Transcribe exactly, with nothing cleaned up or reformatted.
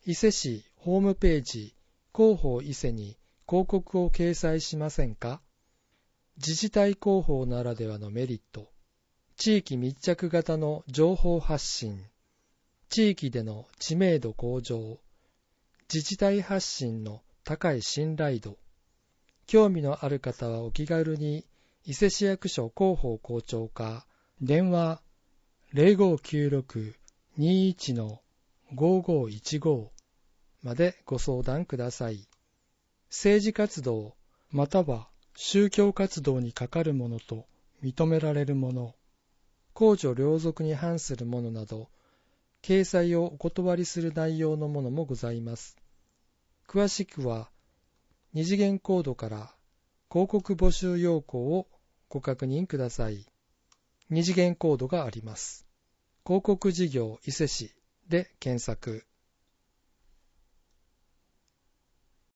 伊勢市ホームページ広報伊勢に広告を掲載しませんか？自治体広報ならではのメリット、地域密着型の情報発信、地域での知名度向上、自治体発信の高い信頼度。興味のある方はお気軽に伊勢市役所広報広聴課、電話 ゼロごきゅうろく にいち ごごいちご までご相談ください。政治活動または宗教活動に係るものと認められるもの、公序良俗に反するものなど、掲載をお断りする内容のものもございます。詳しくは、二次元コードから広告募集要項をご確認ください。二次元コードがあります。広告事業伊勢市で検索。